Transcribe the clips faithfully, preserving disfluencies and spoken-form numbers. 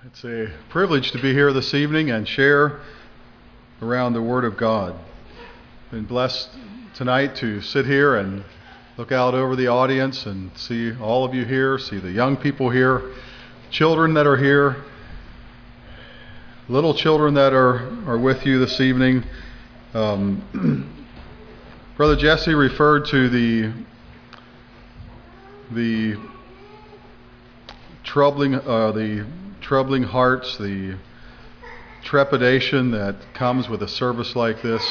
It's a privilege to be here this evening and share around the Word of God. I've been blessed tonight to sit here and look out over the audience and see all of you here, see the young people here, children that are here, little children that are, are with you this evening. Um, Brother Jesse referred to the the troubling uh, the troubling hearts, the trepidation that comes with a service like this.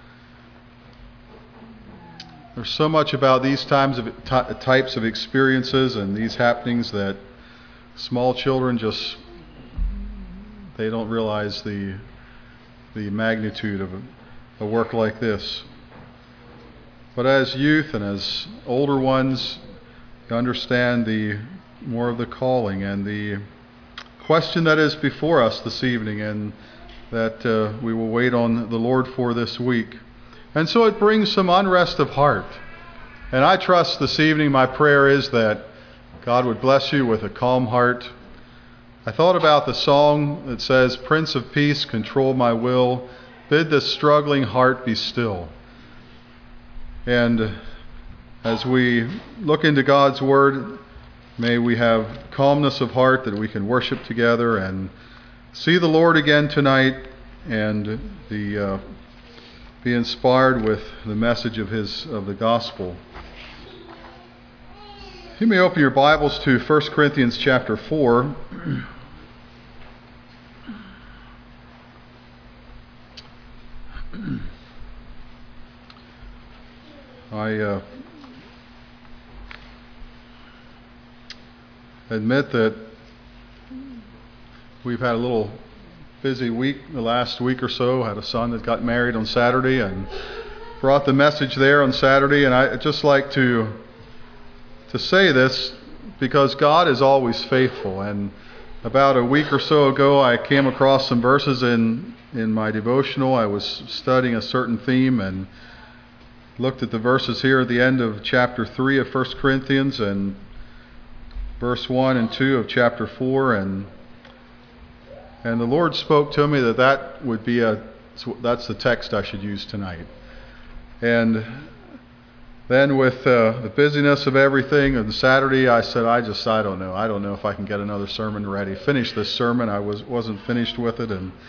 There's so much about these times of t- types of experiences and these happenings that small children just they don't realize the the magnitude of a, a work like this. But as youth and as older ones, you understand the more of the calling and the question that is before us this evening, and that uh, we will wait on the Lord for this week. And so it brings some unrest of heart. And I trust this evening, my prayer is that God would bless you with a calm heart. I thought about the song that says, "Prince of Peace, control my will, bid this struggling heart be still." And as we look into God's Word, may we have calmness of heart that we can worship together and see the Lord again tonight and the uh, be inspired with the message of His of the gospel. You may open your Bibles to First Corinthians chapter four. I uh, admit that we've had a little busy week the last week or so. I had a son that got married on Saturday and brought the message there on Saturday, and I'd just like to to say this because God is always faithful. And about a week or so ago, I came across some verses in in my devotional. I was studying a certain theme and looked at the verses here at the end of chapter three of First Corinthians and verse one and two of chapter four, and and the Lord spoke to me that that would be a that's the text I should use tonight. And then with uh, the busyness of everything on Saturday, I said, I just I don't know I don't know if I can get another sermon ready. Finish this sermon. I was wasn't finished with it, and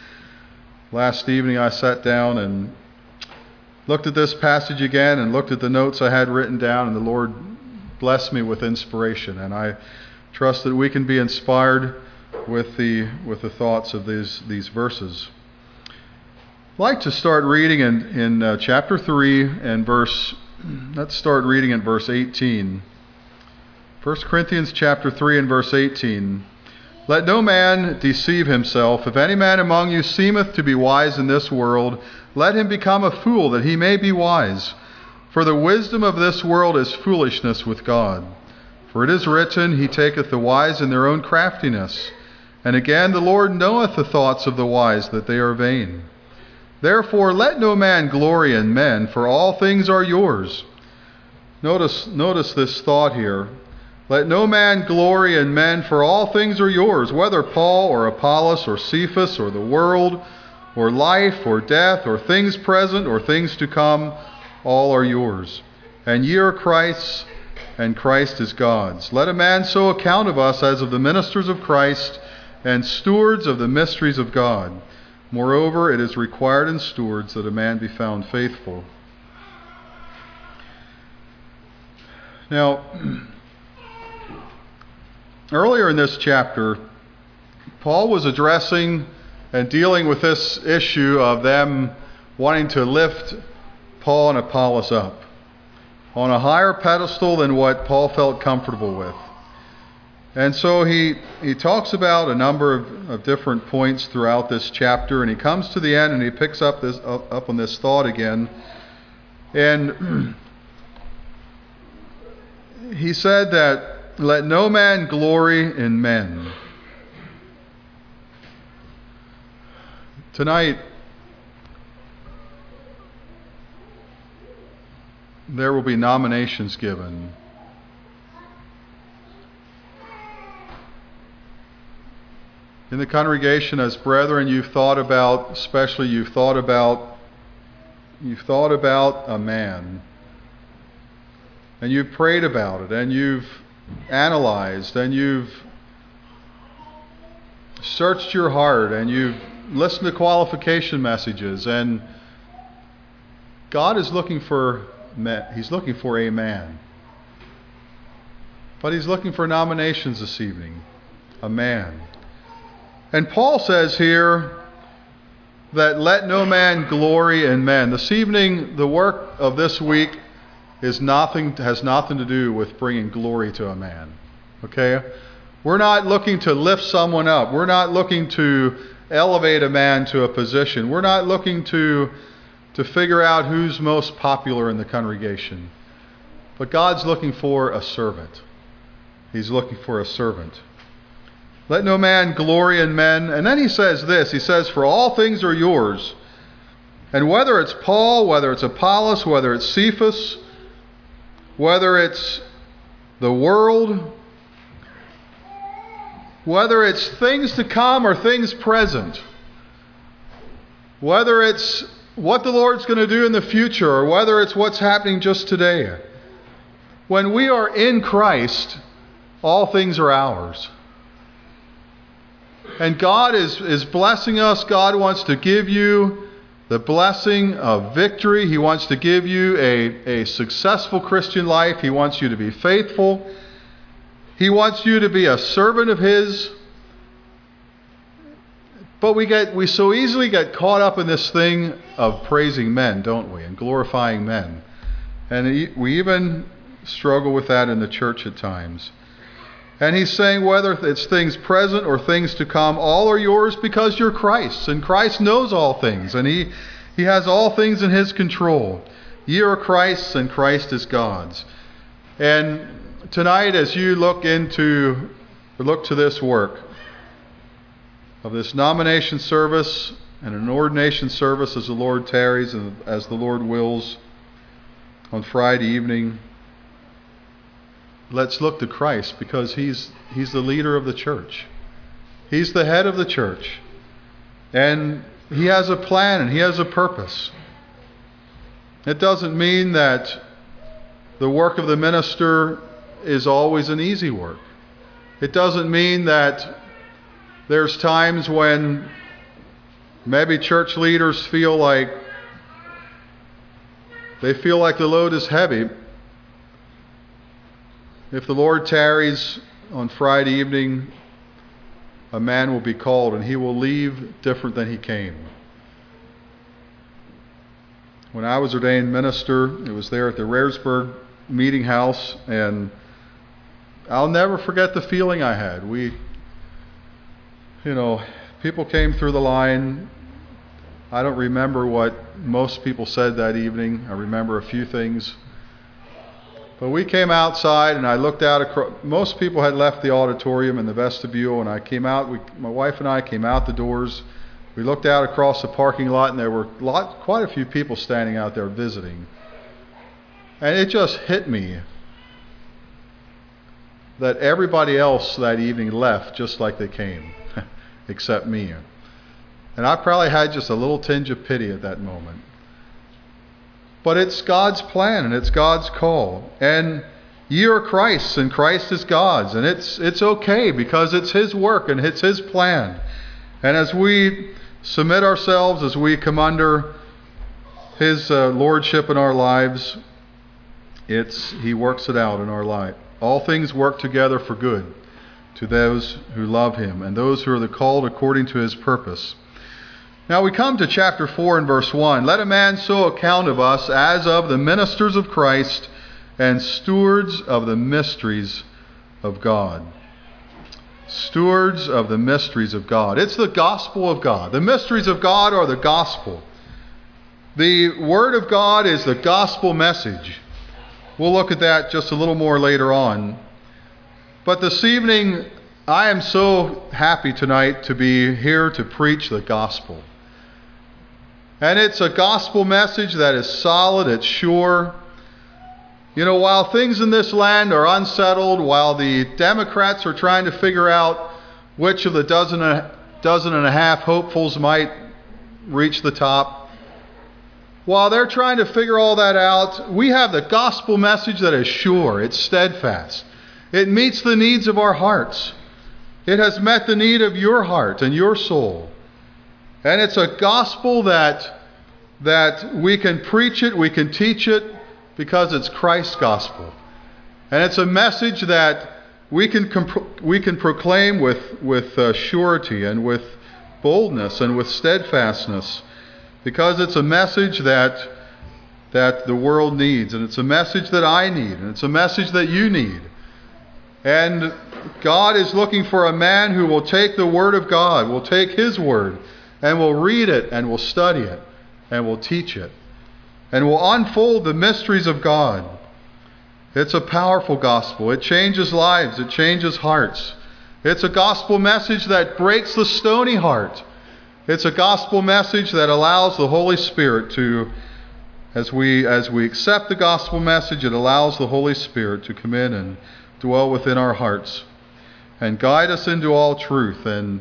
last evening I sat down and looked at this passage again and looked at the notes I had written down, and the Lord blessed me with inspiration, and I trust that we can be inspired with the with the thoughts of these these verses. I'd like to start reading in in uh, chapter three and verse. Let's start reading in verse eighteen. First Corinthians chapter three and verse eighteen. Let no man deceive himself. If any man among you seemeth to be wise in this world, let him become a fool, that he may be wise. For the wisdom of this world is foolishness with God. For it is written, He taketh the wise in their own craftiness. And again, the Lord knoweth the thoughts of the wise, that they are vain. Therefore let no man glory in men, for all things are yours. Notice, notice this thought here. Let no man glory in men, for all things are yours, whether Paul or Apollos or Cephas or the world or life or death or things present or things to come, all are yours. And ye are Christ's, and Christ is God's. Let a man so account of us as of the ministers of Christ and stewards of the mysteries of God. Moreover, it is required in stewards that a man be found faithful. Now, earlier in this chapter, Paul was addressing and dealing with this issue of them wanting to lift Paul and Apollos up on a higher pedestal than what Paul felt comfortable with. And so he, he talks about a number of, of different points throughout this chapter, and he comes to the end and he picks up this up, up on this thought again. And he said that let no man glory in men. Tonight, there will be nominations given. in the congregation as brethren, you've thought about, especially you've thought about, you've thought about a man. And you've prayed about it, and you've analyzed, and you've searched your heart, and you've listened to qualification messages, and God is looking for men. He's looking for a man. But He's looking for nominations this evening. A man. And Paul says here that let no man glory in men. This evening, the work of this week is nothing, has nothing to do with bringing glory to a man. Okay? We're not looking to lift someone up. We're not looking to elevate a man to a position. We're not looking to, to figure out who's most popular in the congregation. But God's looking for a servant. He's looking for a servant. Let no man glory in men. And then he says this. He says, for all things are yours. And whether it's Paul, whether it's Apollos, whether it's Cephas, whether it's the world, whether it's things to come or things present, whether it's what the Lord's going to do in the future or whether it's what's happening just today, when we are in Christ, all things are ours. And God is, is blessing us. God wants to give you the blessing of victory. He wants to give you a, a successful Christian life. He wants you to be faithful. He wants you to be a servant of His. But we get we so easily get caught up in this thing of praising men, don't we? And glorifying men. And we even struggle with that in the church at times. And he's saying whether it's things present or things to come, all are yours because you're Christ's. And Christ knows all things. And he, he has all things in His control. Ye are Christ's and Christ is God's. And tonight as you look into, look to this work of this nomination service and an ordination service as the Lord tarries and as the Lord wills on Friday evening, let's look to Christ because he's he's the leader of the church. He's the head of the church. And He has a plan and He has a purpose. It doesn't mean that the work of the minister is always an easy work. It doesn't mean that there's times when maybe church leaders feel like they feel like the load is heavy. If the Lord tarries on Friday evening, a man will be called and he will leave different than he came. When I was ordained minister, it was there at the Raresburg meeting house, and I'll never forget the feeling I had. We, you know, people came through the line. I don't remember what most people said that evening. I remember a few things. But we came outside, and I looked out across. Most people had left the auditorium and the vestibule, and I came out. We, my wife and I came out the doors. We looked out across the parking lot, and there were lot, quite a few people standing out there visiting. And it just hit me that everybody else that evening left just like they came, except me. And I probably had just a little tinge of pity at that moment. But it's God's plan and it's God's call. And ye are Christ's and Christ is God's. And it's it's okay because it's His work and it's His plan. And as we submit ourselves, as we come under His uh, lordship in our lives, it's He works it out in our life. All things work together for good to those who love Him and those who are the called according to His purpose. Now we come to chapter four and verse one. Let a man so account of us as of the ministers of Christ and stewards of the mysteries of God. Stewards of the mysteries of God. It's the gospel of God. The mysteries of God are the gospel. The Word of God is the gospel message. We'll look at that just a little more later on. But this evening, I am so happy tonight to be here to preach the gospel. And it's a gospel message that is solid, it's sure. You know, while things in this land are unsettled, while the Democrats are trying to figure out which of the dozen dozen and a half hopefuls might reach the top. While they're trying to figure all that out, we have the gospel message that is sure, it's steadfast. It meets the needs of our hearts. It has met the need of your heart and your soul. And it's a gospel that, that we can preach it, we can teach it, because it's Christ's gospel. And it's a message that we can comp- we can proclaim with, with uh, surety and with boldness and with steadfastness, because it's a message that, that the world needs, and it's a message that I need, and it's a message that you need. And God is looking for a man who will take the Word of God, will take His Word, and will read it, and will study it, and will teach it, and will unfold the mysteries of God. It's a powerful gospel. It changes lives. It changes hearts. It's a gospel message that breaks the stony heart. It's a gospel message that allows the Holy Spirit to, as we as we accept the gospel message, it allows the Holy Spirit to come in and dwell within our hearts and guide us into all truth and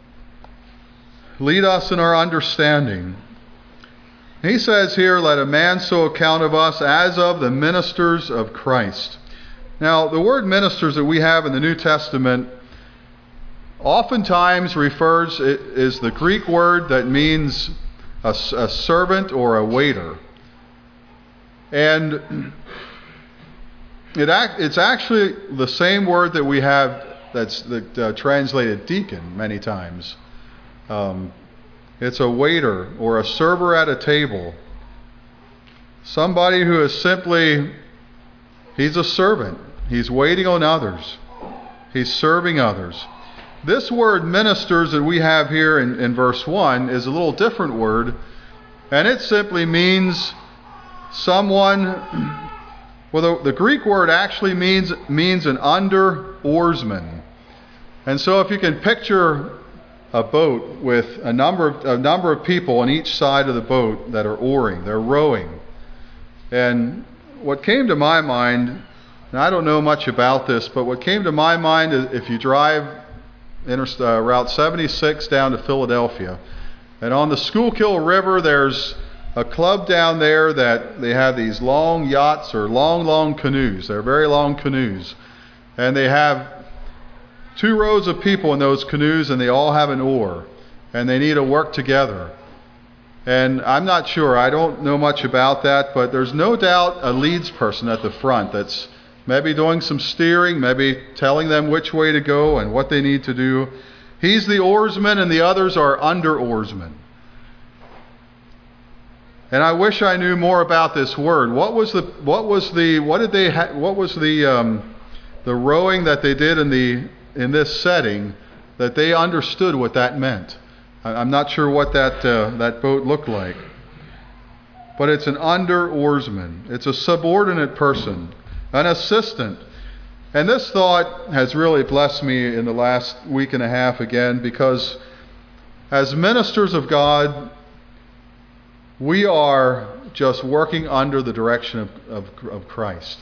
lead us in our understanding. He says here, let a man so account of us as of the ministers of Christ. Now, the word ministers that we have in the New Testament oftentimes refers, it is the Greek word that means a, a servant or a waiter. And it act, it's actually the same word that we have that's that, uh, translated deacon many times. Um, it's a waiter or a server at a table. Somebody who is simply, he's a servant. He's waiting on others. He's serving others. This word ministers that we have here in, in verse one is a little different word, and it simply means someone, well, the, the Greek word actually means means an under oarsman. And so if you can picture a boat with a number of, a number of people on each side of the boat that are oaring, they're rowing. And what came to my mind, and I don't know much about this, but what came to my mind is if you drive inter, uh, Route seventy-six down to Philadelphia, and on the Schuylkill River there's a club down there that they have these long yachts or long, long canoes. They're very long canoes. And they have two rows of people in those canoes, and they all have an oar, and they need to work together. And I'm not sure, I don't know much about that, but there's no doubt a leads person at the front that's maybe doing some steering, maybe telling them which way to go and what they need to do. He's the oarsman, and the others are under oarsmen. And I wish I knew more about this word. What was the what was the what did they ha- what was the um, the rowing that they did in the in this setting that they understood what that meant? I'm not sure what that uh, that boat looked like, but it's an under oarsman. It's a subordinate person, an assistant. And this thought has really blessed me in the last week and a half again, because as ministers of God, we are just working under the direction of, of, of Christ.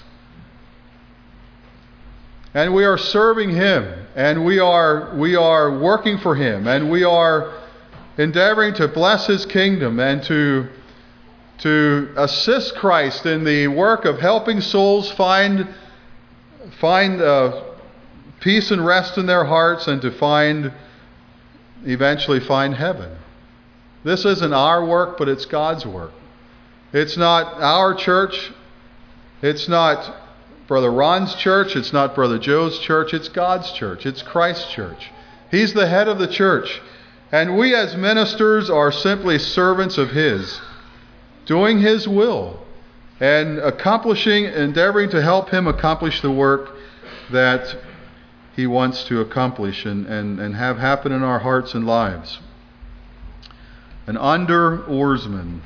And we are serving Him, and we are we are working for Him, and we are endeavoring to bless His kingdom and to to assist Christ in the work of helping souls find find uh, peace and rest in their hearts, and to find eventually find heaven. This isn't our work, but it's God's work. It's not our church. It's not Brother Ron's church. It's not Brother Joe's church. It's God's church. It's Christ's church. He's the head of the church. And we as ministers are simply servants of His, doing His will and accomplishing, endeavoring to help Him accomplish the work that He wants to accomplish and, and, and have happen in our hearts and lives. An under oarsman.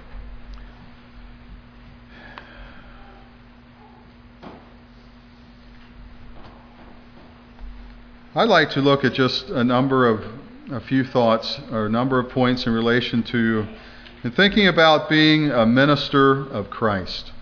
I'd like to look at just a number of, a few thoughts or a number of points in relation to, in thinking about being a minister of Christ,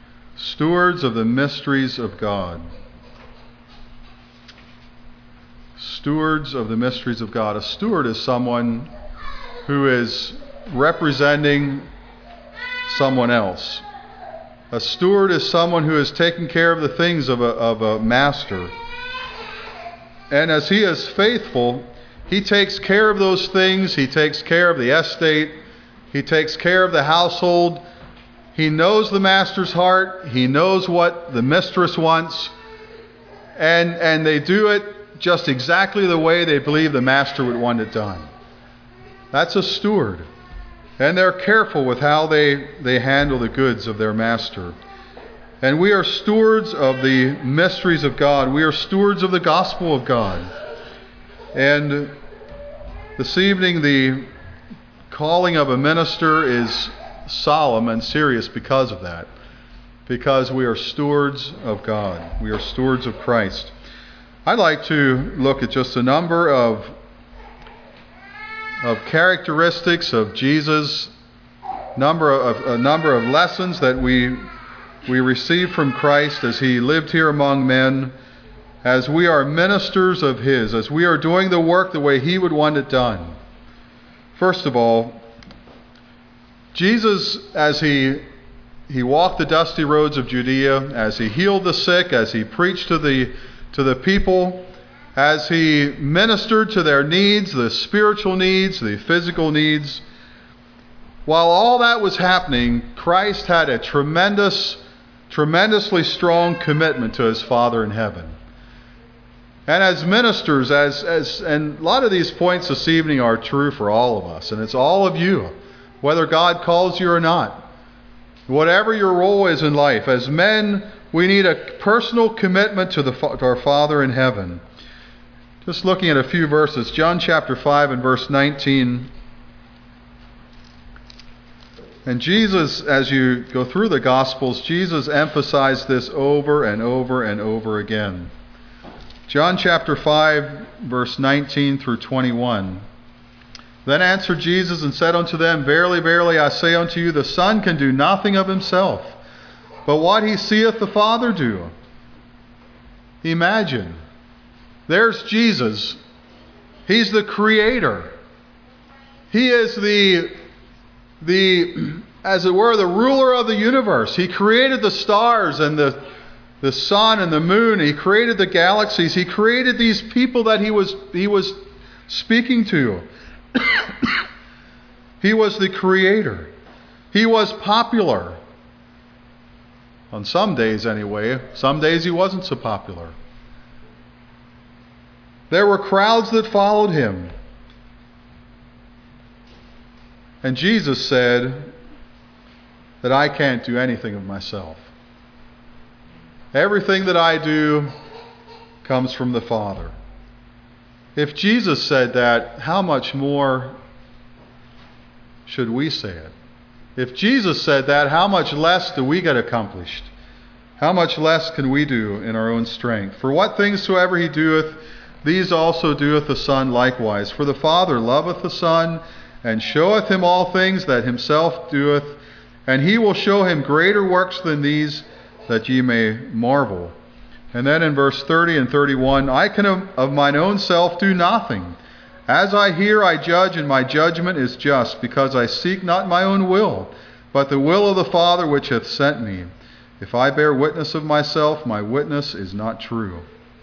stewards of the mysteries of God. Stewards of the mysteries of God. A steward is someone who is representing someone else. A steward is someone who is taking care of the things of a, of a master. And as he is faithful, he takes care of those things. He takes care of the estate. He takes care of the household. He knows the master's heart. He knows what the mistress wants. And, and they do it just exactly the way they believe the master would want it done. That's a steward. And they're careful with how they, they handle the goods of their master. And we are stewards of the mysteries of God. We are stewards of the gospel of God. And this evening, the calling of a minister is solemn and serious because of that. Because we are stewards of God. We are stewards of Christ. I'd like to look at just a number of of characteristics of Jesus, number of a number of lessons that we we receive from Christ as he lived here among men, as we are ministers of his, as we are doing the work the way he would want it done. First of all, Jesus, as he he walked the dusty roads of Judea, as he healed the sick, as he preached to the to the people, as he ministered to their needs, the spiritual needs, the physical needs, while all that was happening, Christ had a tremendous, tremendously strong commitment to his Father in heaven. And as ministers, as as and a lot of these points this evening are true for all of us, and it's all of you, whether God calls you or not. Whatever your role is in life, as men, we need a personal commitment to the to our Father in heaven. Just looking at a few verses, John chapter five and verse nineteen. And Jesus, as you go through the Gospels, Jesus emphasized this over and over and over again. John chapter five, verse nineteen through twenty-one. Then answered Jesus and said unto them, Verily, verily, I say unto you, the Son can do nothing of himself, but what he seeth the Father do. Imagine. There's Jesus. He's the creator. He is the, the, as it were, the ruler of the universe. He created the stars and the, the sun and the moon. He created the galaxies. He created these people that he was, he was speaking to. He was the creator. He was popular. On some days anyway. Some days he wasn't so popular. There were crowds that followed him. And Jesus said that I can't do anything of myself. Everything that I do comes from the Father. If Jesus said that, how much more should we say it? If Jesus said that, how much less do we get accomplished? How much less can we do in our own strength? For what things soever he doeth, these also doeth the Son likewise. For the Father loveth the Son, and showeth him all things that himself doeth, and he will show him greater works than these, that ye may marvel. And then in verse thirty and thirty-one, I can of mine own self do nothing. As I hear, I judge, and my judgment is just, because I seek not my own will, but the will of the Father which hath sent me. If I bear witness of myself, my witness is not true.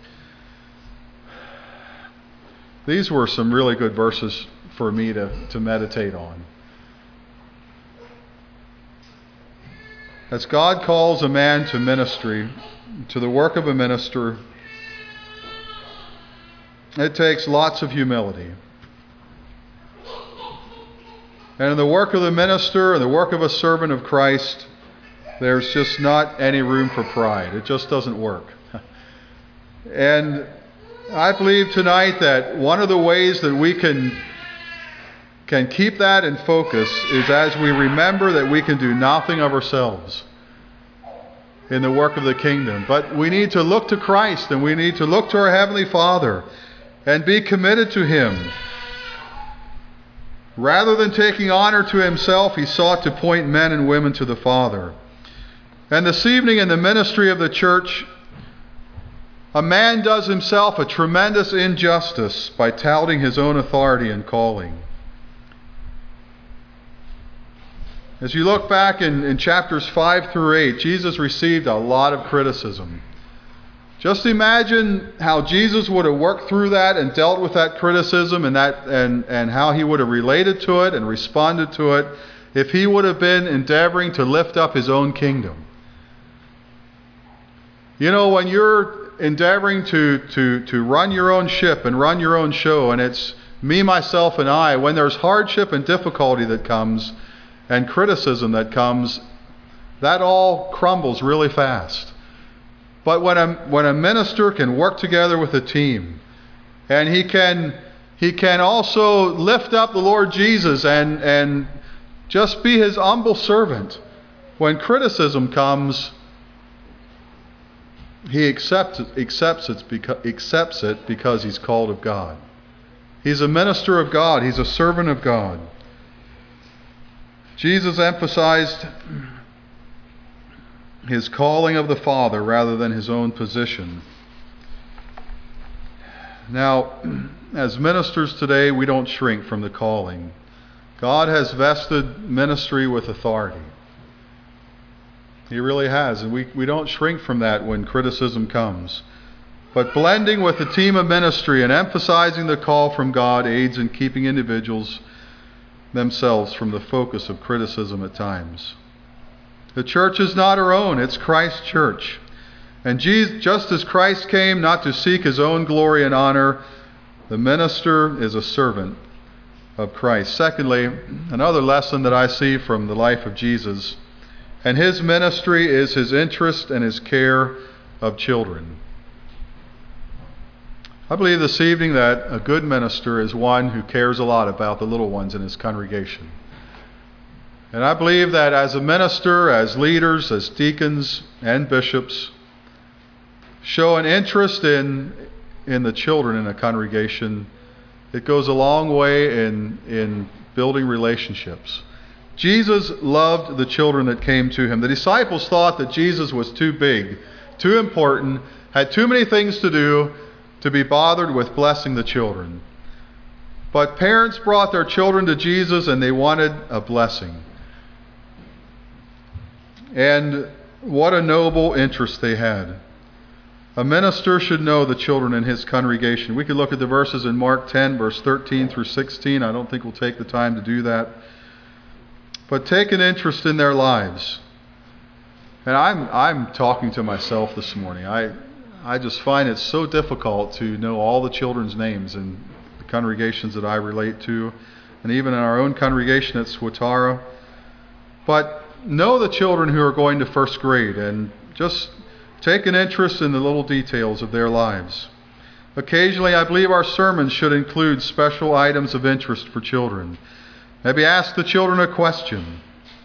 These were some really good verses for me to, to meditate on. As God calls a man to ministry, to the work of a minister, it takes lots of humility. And in the work of the minister and the work of a servant of Christ, there's just not any room for pride. It just doesn't work. And I believe tonight that one of the ways that we can can keep that in focus is as we remember that we can do nothing of ourselves in the work of the kingdom. But we need to look to Christ, and we need to look to our Heavenly Father and be committed to Him. Rather than taking honor to Himself, He sought to point men and women to the Father. And this evening in the ministry of the church, A man does himself a tremendous injustice by touting his own authority and calling. As you look back in, in chapters five through eight, Jesus received a lot of criticism. Just imagine how Jesus would have worked through that and dealt with that criticism and, that, and, and how he would have related to it and responded to it if he would have been endeavoring to lift up his own kingdom. You know, when you're endeavoring to, to, to run your own ship and run your own show, and it's me, myself, and I, when there's hardship and difficulty that comes and criticism that comes, that all crumbles really fast. But when a, when a minister can work together with a team, and he can he can also lift up the Lord Jesus and, and just be his humble servant, when criticism comes, he accepts it, accepts it, because, accepts it because he's called of God. He's a minister of God. He's a servant of God. Jesus emphasized his calling of the Father rather than his own position. Now, as ministers today, we don't shrink from the calling. God has vested ministry with authority. He really has, and we, we don't shrink from that when criticism comes. But blending with the team of ministry and emphasizing the call from God aids in keeping individuals themselves from the focus of criticism at times. The church is not our own, it's Christ's church. And Jesus, just as Christ came not to seek his own glory and honor, the minister is a servant of Christ. Secondly, another lesson that I see from the life of Jesus, and his ministry is his interest and his care of children. I believe this evening that a good minister is one who cares a lot about the little ones in his congregation. And I believe that as a minister, as leaders, as deacons and bishops, show an interest in, in the children in a congregation, it goes a long way in, in building relationships. Jesus loved the children that came to him. The disciples thought that Jesus was too big, too important, had too many things to do to be bothered with blessing the children. But parents brought their children to Jesus and they wanted a blessing. And what a noble interest they had. A minister should know the children in his congregation. We could look at the verses in Mark ten, verse thirteen through sixteen. I don't think we'll take the time to do that. But take an interest in their lives. And I'm I'm talking to myself this morning. I I just find it so difficult to know all the children's names in the congregations that I relate to, and even in our own congregation at Swatara. But know the children who are going to first grade and just take an interest in the little details of their lives. Occasionally, I believe our sermons should include special items of interest for children. Maybe ask the children a question.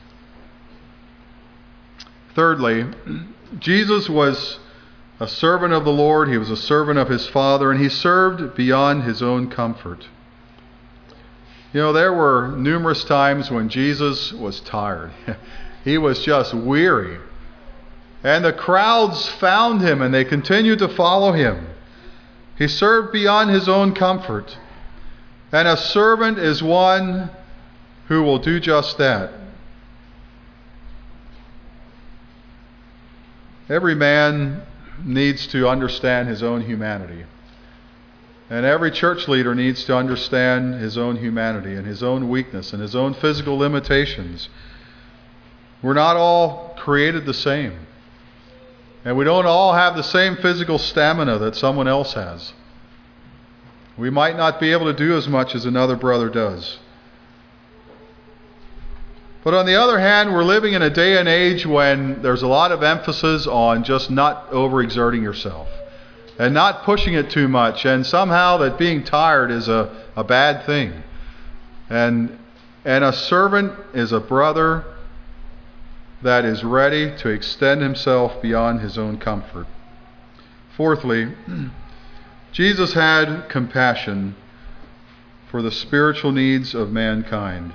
Thirdly, Jesus was a servant of the Lord. He was a servant of his Father, and he served beyond his own comfort. You know, there were numerous times when Jesus was tired. He was just weary. And the crowds found him and they continued to follow him. He served beyond his own comfort. And a servant is one who will do just that. Every man needs to understand his own humanity. And every church leader needs to understand his own humanity and his own weakness and his own physical limitations. We're not all created the same. And we don't all have the same physical stamina that someone else has. We might not be able to do as much as another brother does. But on the other hand, we're living in a day and age when there's a lot of emphasis on just not overexerting yourself and not pushing it too much, and somehow that being tired is a, a bad thing. And, and a servant is a brother that is ready to extend himself beyond his own comfort. Fourthly, Jesus had compassion for the spiritual needs of mankind.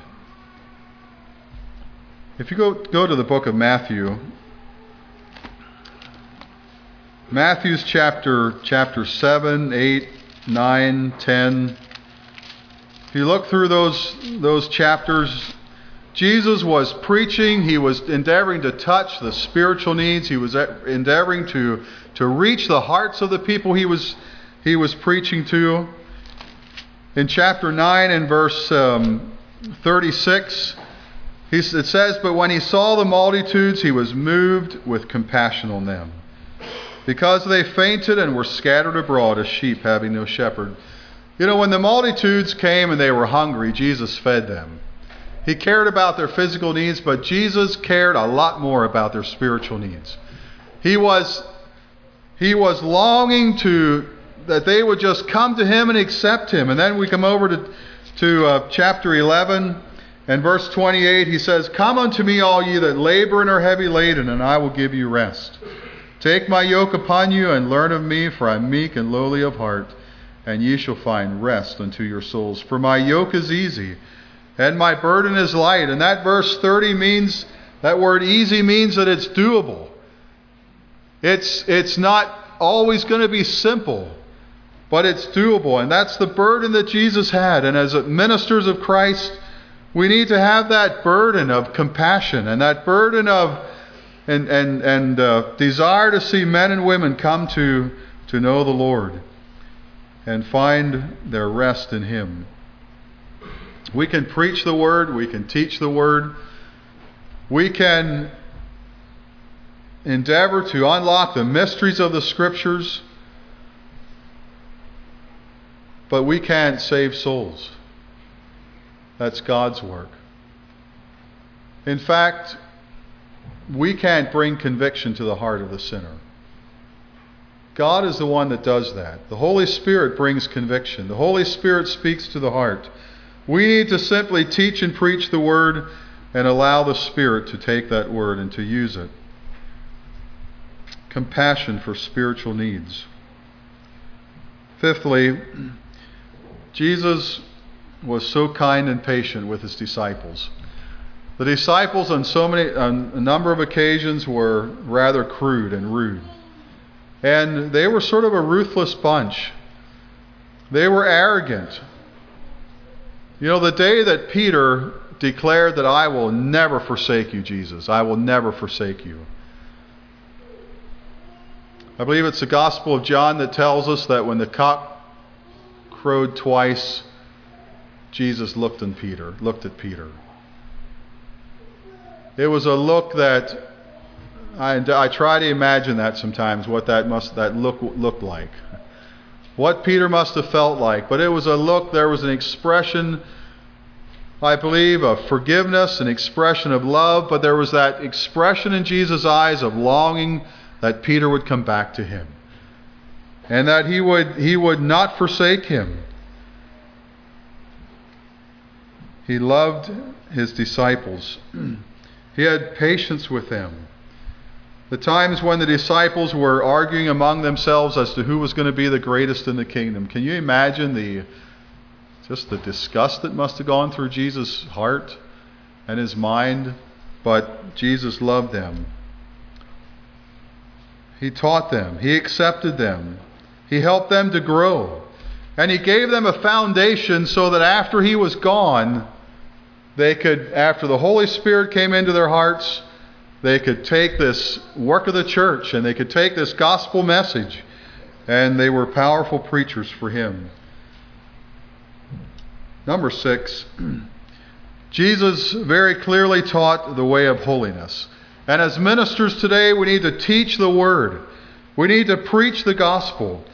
If you go, go to the book of Matthew, Matthew's chapter chapter seven, eight, nine, ten. If you look through those those chapters, Jesus was preaching. He was endeavoring to touch the spiritual needs. He was endeavoring to to reach the hearts of the people he was he was preaching to. In chapter nine and verse um, thirty-six, he, it says, "But when he saw the multitudes, he was moved with compassion on them, because they fainted and were scattered abroad as sheep having no shepherd." You know, when the multitudes came and they were hungry, Jesus fed them. He cared about their physical needs, but Jesus cared a lot more about their spiritual needs. He was, he was longing to that they would just come to him and accept him. And then we come over to, to uh, chapter eleven and verse twenty-eight. He says, "Come unto me, all ye that labor and are heavy laden, and I will give you rest. Take my yoke upon you and learn of me, for I am meek and lowly of heart, and ye shall find rest unto your souls. For my yoke is easy, and my burden is light." And that verse thirty means, that word easy means that it's doable. It's, it's not always going to be simple, but it's doable. And that's the burden that Jesus had. And as ministers of Christ, we need to have that burden of compassion and that burden of and and and uh, desire to see men and women come to to know the Lord and find their rest in him. We can preach the word, we can teach the word, we can endeavor to unlock the mysteries of the Scriptures, but we can't save souls. That's God's work. In fact, we can't bring conviction to the heart of the sinner. God is the one that does that. The Holy Spirit brings conviction. The Holy Spirit speaks to the heart. We need to simply teach and preach the Word and allow the Spirit to take that Word and to use it. Compassion for spiritual needs. Fifthly, Jesus was so kind and patient with his disciples. The disciples on so many, on a number of occasions, were rather crude and rude. And they were sort of a ruthless bunch. They were arrogant. You know, the day that Peter declared that I will never forsake you, Jesus, I will never forsake you. I believe it's the Gospel of John that tells us that when the cock crowed twice, Jesus looked at Peter, looked at Peter. It was a look that I, I try to imagine that sometimes, what that must that look looked like, what Peter must have felt like. But it was a look. There was an expression, I believe, of forgiveness, an expression of love. But there was that expression in Jesus' eyes of longing that Peter would come back to him, and that he would he would not forsake him. He loved his disciples. He had patience with them. The times when the disciples were arguing among themselves as to who was going to be the greatest in the kingdom. Can you imagine the just the disgust that must have gone through Jesus' heart and his mind? But Jesus loved them. He taught them. He accepted them. He helped them to grow. And he gave them a foundation so that after he was gone, they could, after the Holy Spirit came into their hearts, they could take this work of the church and they could take this gospel message, and they were powerful preachers for him. Number six, Jesus very clearly taught the way of holiness. And as ministers today, we need to teach the Word. We need to preach the gospel.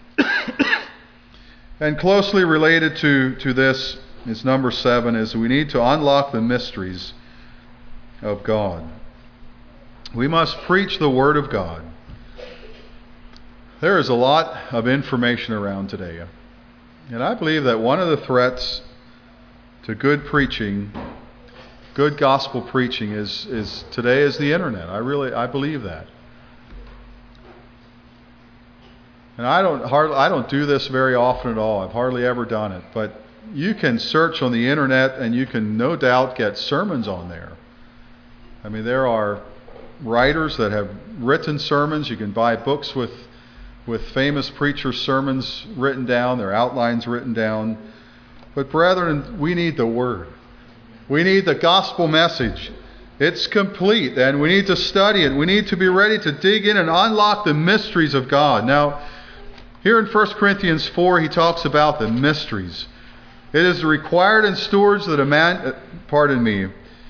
And closely related to, to this is number seven, is we need to unlock the mysteries of God. We must preach the Word of God. There is a lot of information around today. And I believe that one of the threats to good preaching, good gospel preaching, is, is today is the internet. I really, I believe that. And I don't hardly, I don't do this very often at all. I've hardly ever done it. But you can search on the internet and you can no doubt get sermons on there. I mean, there are writers that have written sermons. You can buy books with with famous preachers' sermons written down, their outlines written down. But brethren, we need the Word. We need the gospel message. It's complete, and we need to study it. We need to be ready to dig in and unlock the mysteries of God. Now, here in First Corinthians four, he talks about the mysteries. It is required in stewards that a man, pardon me,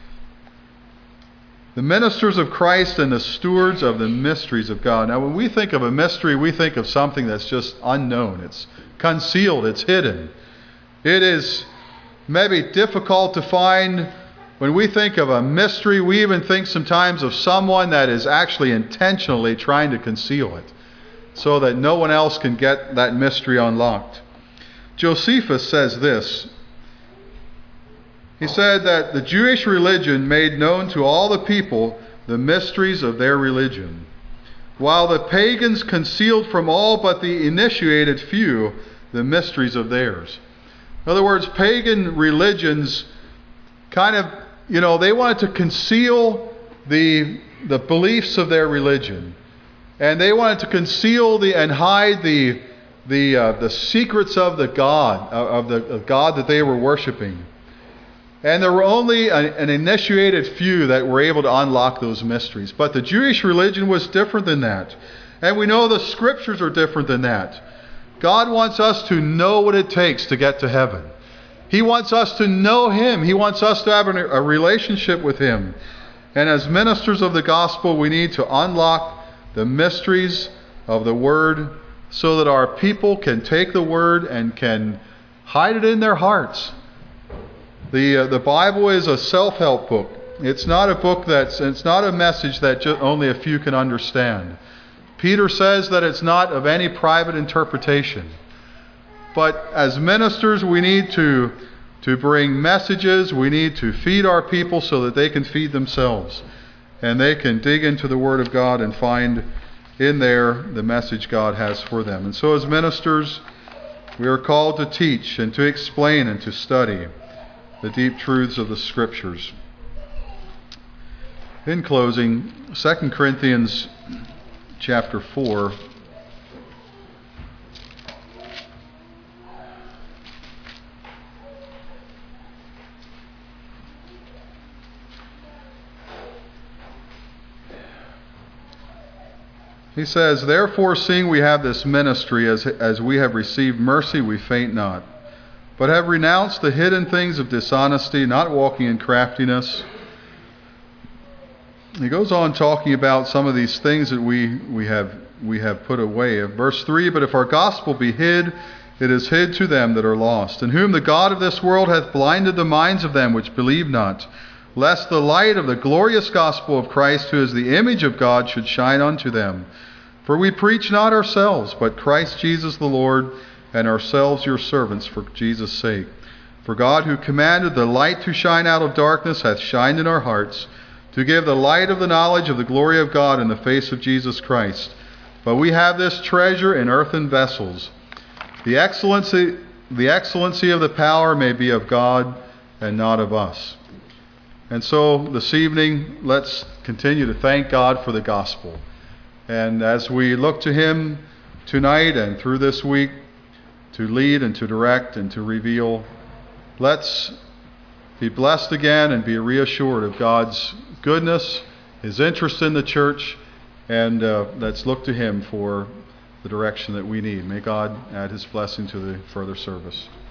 the ministers of Christ and the stewards of the mysteries of God. Now, when we think of a mystery, we think of something that's just unknown. It's concealed. It's hidden. It is maybe difficult to find. When we think of a mystery, we even think sometimes of someone that is actually intentionally trying to conceal it so that no one else can get that mystery unlocked. Josephus says this. He said that the Jewish religion made known to all the people the mysteries of their religion, while the pagans concealed from all but the initiated few the mysteries of theirs. In other words, pagan religions kind of, you know, they wanted to conceal the the beliefs of their religion, and they wanted to conceal the and hide the the uh, the secrets of the God of the of God that they were worshiping. And there were only a, an initiated few that were able to unlock those mysteries. But the Jewish religion was different than that. And we know the Scriptures are different than that. God wants us to know what it takes to get to heaven. He wants us to know Him. He wants us to have a, a relationship with Him. And as ministers of the gospel, we need to unlock the mysteries of the Word so that our people can take the Word and can hide it in their hearts. The uh, the Bible is a self-help book. It's not a book that's, it's not a message that just only a few can understand. Peter says that it's not of any private interpretation. But as ministers, we need to, to bring messages. We need to feed our people so that they can feed themselves. And they can dig into the Word of God and find in there the message God has for them. And so as ministers, we are called to teach and to explain and to study the deep truths of the Scriptures. In closing, Second Corinthians chapter four. He says, "Therefore, seeing we have this ministry, as, as we have received mercy, we faint not, but have renounced the hidden things of dishonesty, not walking in craftiness." He goes on talking about some of these things that we, we have we have put away. Verse three, "But if our gospel be hid, it is hid to them that are lost, in whom the God of this world hath blinded the minds of them which believe not, lest the light of the glorious gospel of Christ, who is the image of God, should shine unto them. For we preach not ourselves, but Christ Jesus the Lord, and ourselves your servants for Jesus' sake. For God, who commanded the light to shine out of darkness, hath shined in our hearts, to give the light of the knowledge of the glory of God in the face of Jesus Christ. But we have this treasure in earthen vessels. The excellency, the excellency of the power may be of God and not of us." And so this evening, let's continue to thank God for the gospel. And as we look to Him tonight and through this week, to lead and to direct and to reveal, let's be blessed again and be reassured of God's goodness, His interest in the church, and uh, let's look to Him for the direction that we need. May God add His blessing to the further service.